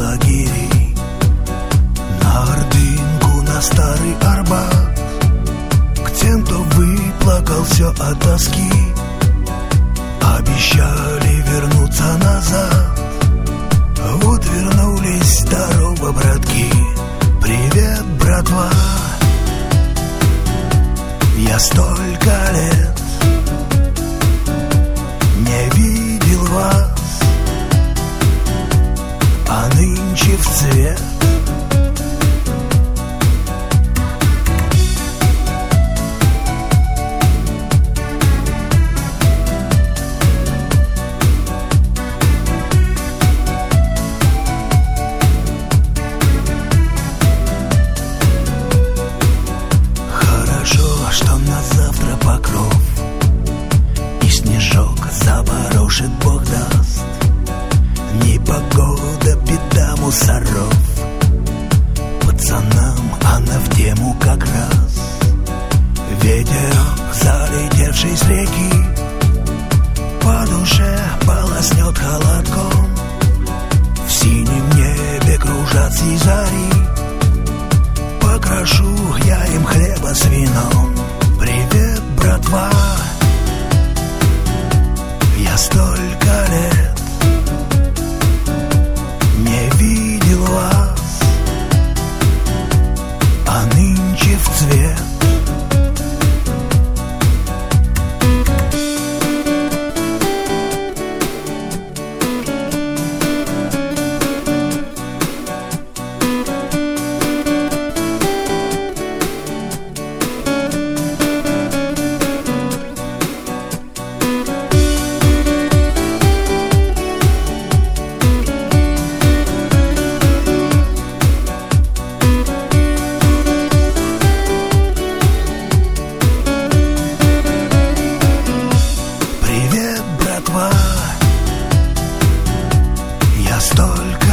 лагерей, на Ордынку, на Старый Арбат, к тем, кто выплакал все от тоски, обещали вернуться назад. Вот вернулись, здорово, братки, привет, братва. Я столько лет не видел вас, а нынче в цвет. Хорошо, что на завтра покров и снежок запорошит, Бог даст. Непогода, беда мусоров, пацанам она в тему как раз. Ветерок, залетевший с реки, по душе полоснет холодком. В синем небе кружат зари, покрашу я им хлеба с вином. Привет, братва, я столько лет не видел вас, а нынче в цвет. Привет, братва, я столько